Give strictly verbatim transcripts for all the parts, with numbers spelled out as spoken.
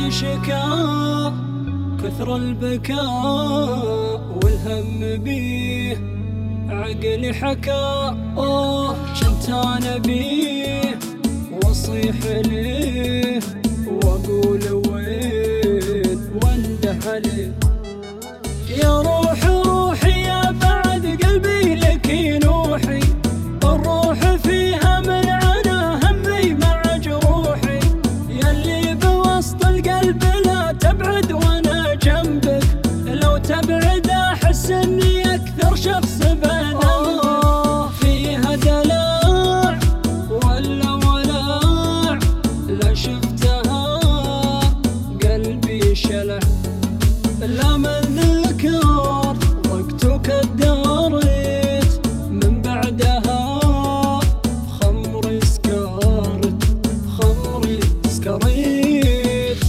شكا كثر البكاء والهم بيه، عقلي حكى اوه كنت انا بيه، واصيح ليه واقول وين وانده عليه. يا روح روحي يا بعد قلبي لك ينوحي، الروح فيها من عنا همي مع جروحي، يلي بوسط القلب لا تبعد وانا جنبك، لو تبعد احس اني اكثر شخص بذنبك. فيها دلع ولا ولع لا شفتها قلبي شلع، لا من ذكر وقتك الداريت من بعدها خمري سكرت خمري سكريت.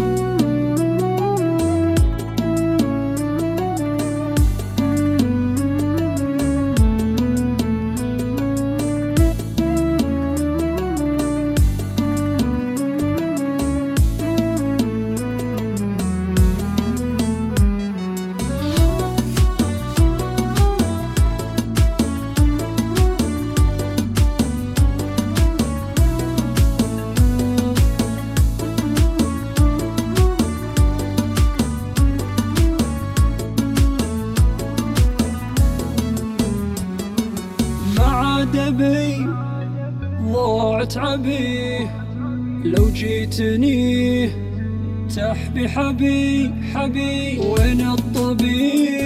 دبي ضاعت عبيه، لو جيتني تحبي حبي حبي وين الطبيب.